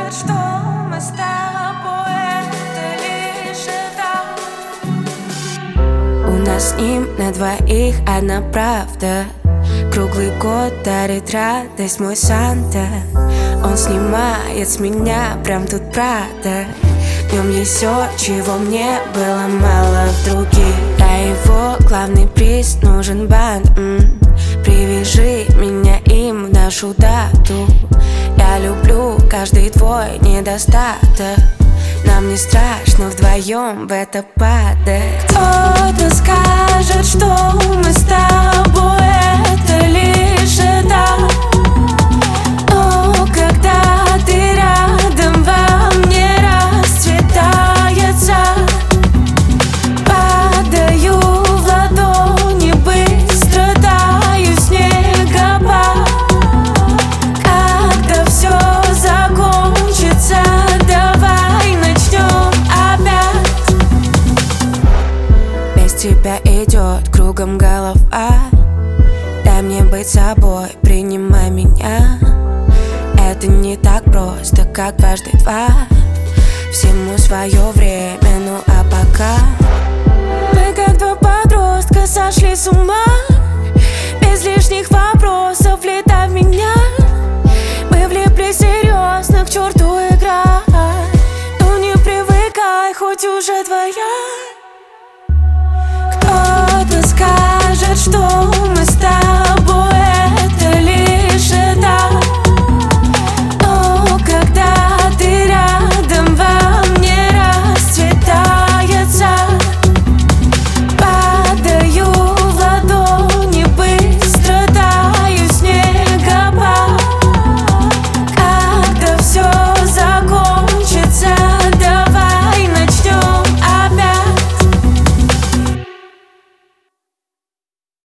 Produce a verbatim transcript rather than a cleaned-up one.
скажет, что мы с тобой это лишь этап. У нас с ним на двоих одна правда. Круглый год дарит радость мой Санта. Он снимает с меня прям тут Прада. В нем есть все, чего мне было мало в других. А его главный приз нужен бант. м-м. Привяжи меня им в нашу дату. Я люблю каждый твой недостаток. Нам не страшно вдвоем в это падать. Кто-то скажет, что мы с тобой это лишь этап. Но когда ты рядом, во мне расцветает сад. Падаю в ладони, быстро таю снегопад. Когда все закончится, давай начнем опять. Без тебя идет кругом голова. Дай мне быть собой, принимай меня. Это не так просто, как дважды два. Всему свое время, ну а пока Мы как два подростка сошли с ума.